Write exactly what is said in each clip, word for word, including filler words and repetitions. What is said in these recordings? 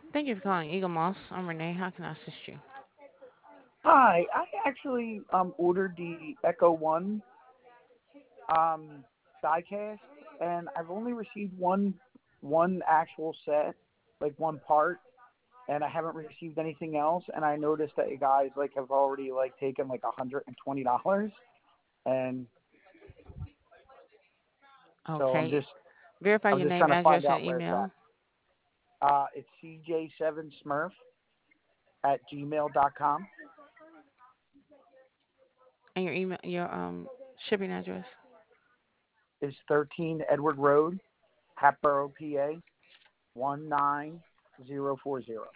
Thank you for calling Eagle Moss. I'm Renee. How can I assist you? Hi, I actually um ordered the Echo One um diecast, and I've only received one one actual set, like one part, and I haven't received anything else. And I noticed that you guys like have already like taken like a hundred and twenty dollars, and so I'm Okay. just Verify I'm your just name, trying to address, find and out where it's email, at. Uh, it's C J seven Smurf at gmail dot com. and your email, your um shipping address. Is thirteen Edward Road, Hatboro, P A one nine zero four zero.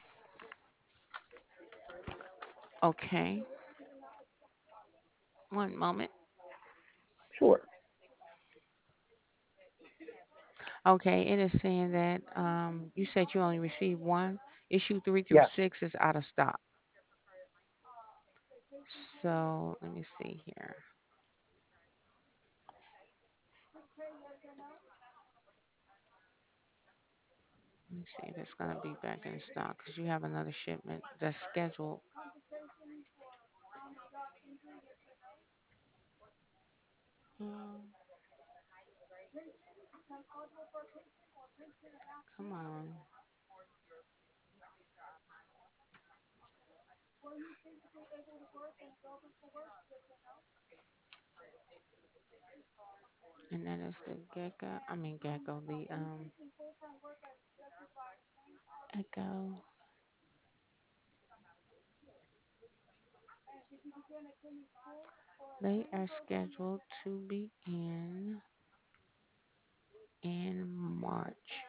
Okay. One moment. Sure. Okay. It is saying that um you said you only received one. Issue three through Yes. six is out of stock. So let me see here. Let me see if it's gonna be back in stock because you have another shipment that's scheduled. Um, Come on. And that is the gecko. I mean gecko. The um echo. They are scheduled to begin in March.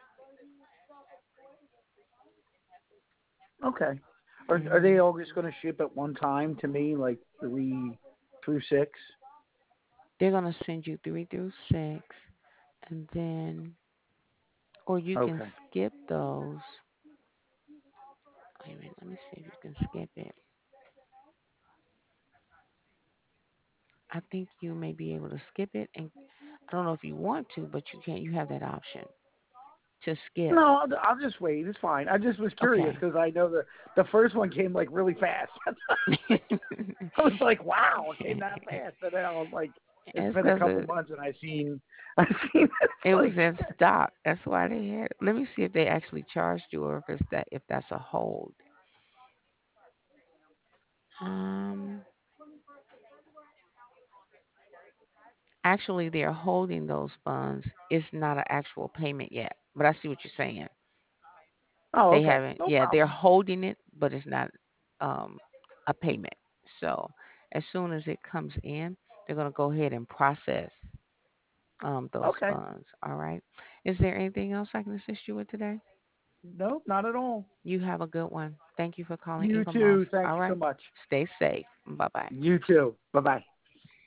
Okay. Are are they Hmm. all just going to ship at one time to me, like three through six? They're gonna send you three through six, and then, or you can Okay. skip those. Wait a minute. Let me see if you can skip it. I think you may be able to skip it, and I don't know if you want to, but you can't. You have that option to skip. No, I'll, I'll just wait. It's fine. I just was curious Okay. because I know the the first one came like really fast. like, I was like, wow, it came that fast. And then I was like, it's It's been a because couple it, months, and I seen I seen it's it was like in stock. That's why they had. Let me see if they actually charged you, or if it's that if that's a hold. Um, Actually, they're holding those funds. It's not an actual payment yet, but I see what you're saying. oh They okay, haven't. no Yeah, they're problem. holding it, but it's not um a payment. So as soon as it comes in, they're gonna go ahead and process um those Okay, funds. All right. Is there anything else I can assist you with today? nope, not at all. You have a good one. Thank you for calling You Eagle Moss. too. Thank All you so right. much. Stay safe. Bye bye. You too. Bye bye.